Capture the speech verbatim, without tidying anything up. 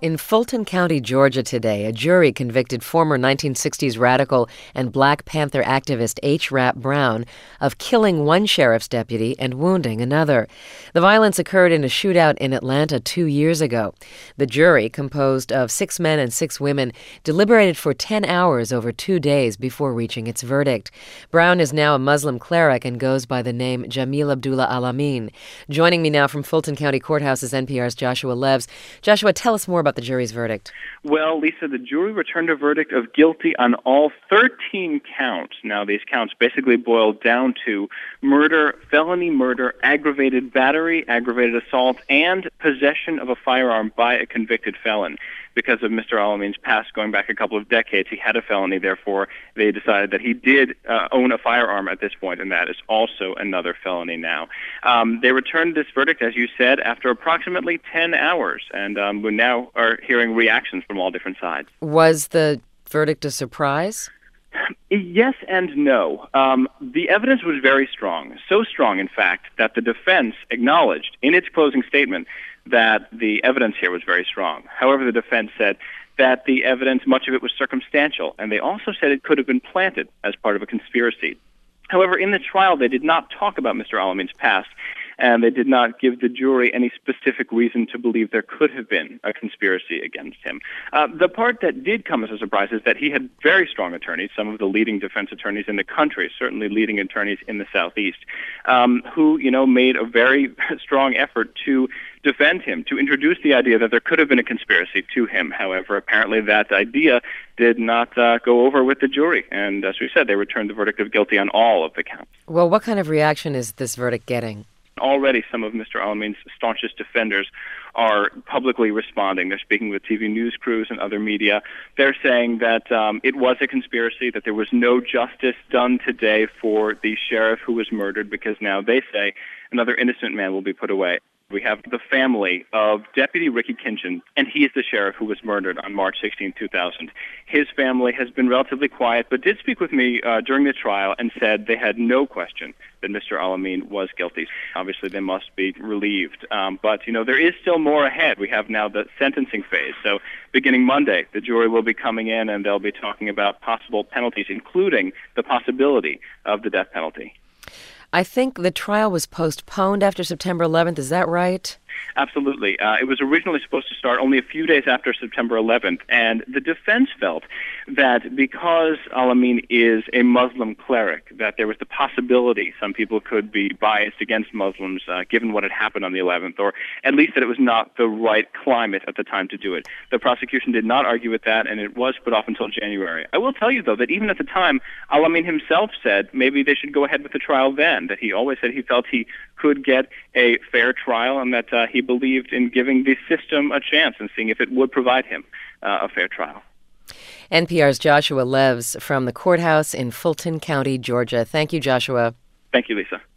In Fulton County, Georgia today, a jury convicted former nineteen sixties radical and Black Panther activist H. Rap Brown of killing one sheriff's deputy and wounding another. The violence occurred in a shootout in Atlanta two years ago. The jury, composed of six men and six women, deliberated for ten hours over two days before reaching its verdict. Brown is now a Muslim cleric and goes by the name Jamil Abdullah Al-Amin. Joining me now from Fulton County Courthouse is N P R's Joshua Leves. Joshua, tell us more about the jury's verdict. Well, Lisa, the jury returned a verdict of guilty on all thirteen counts. Now, these counts basically boil down to murder, felony murder, aggravated battery, aggravated assault, and possession of a firearm by a convicted felon. Because of Mister Al-Amin's past going back a couple of decades, he had a felony. Therefore, they decided that he did uh, own a firearm at this point, and that is also another felony now. Um, they returned this verdict, as you said, after approximately ten hours, and um, we now are hearing reactions from all different sides. Was the verdict a surprise? Yes and no. Um, the evidence was very strong, so strong, in fact, that the defense acknowledged in its closing statement that the evidence here was very strong. However, the defense said that the evidence, much of it was circumstantial, and they also said it could have been planted as part of a conspiracy. However, in the trial, they did not talk about Mister Al-Amin's past, and they did not give the jury any specific reason to believe there could have been a conspiracy against him. Uh, the part that did come as a surprise is that he had very strong attorneys, some of the leading defense attorneys in the country, certainly leading attorneys in the Southeast, um, who, you know, made a very strong effort to defend him, to introduce the idea that there could have been a conspiracy to him. However, apparently that idea did not uh, go over with the jury. And as we said, they returned the verdict of guilty on all of the counts. Well, what kind of reaction is this verdict getting? Already some of Mister Al-Amin's staunchest defenders are publicly responding. They're speaking with T V news crews and other media. They're saying that um, it was a conspiracy, that there was no justice done today for the sheriff who was murdered, because now they say another innocent man will be put away. We have the family of Deputy Ricky Kinchin, and he is the sheriff who was murdered on March sixteenth, two thousand. His family has been relatively quiet, but did speak with me uh, during the trial and said they had no question that Mister Al-Amin was guilty. Obviously, they must be relieved. Um, but, you know, there is still more ahead. We have now the sentencing phase. So beginning Monday, the jury will be coming in, and they'll be talking about possible penalties, including the possibility of the death penalty. I think the trial was postponed after September eleventh. Is that right? Absolutely. Uh, it was originally supposed to start only a few days after September eleventh, and the defense felt that because Al-Amin is a Muslim cleric, that there was the possibility some people could be biased against Muslims uh, given what had happened on the eleventh, or at least that it was not the right climate at the time to do it. The prosecution did not argue with that, and it was put off until January. I will tell you, though, that even at the time, Al-Amin himself said maybe they should go ahead with the trial then, that he always said he felt he could get a fair trial, and that uh, he believed in giving the system a chance and seeing if it would provide him uh, a fair trial. N P R's Joshua Leves from the courthouse in Fulton County, Georgia. Thank you, Joshua. Thank you, Lisa.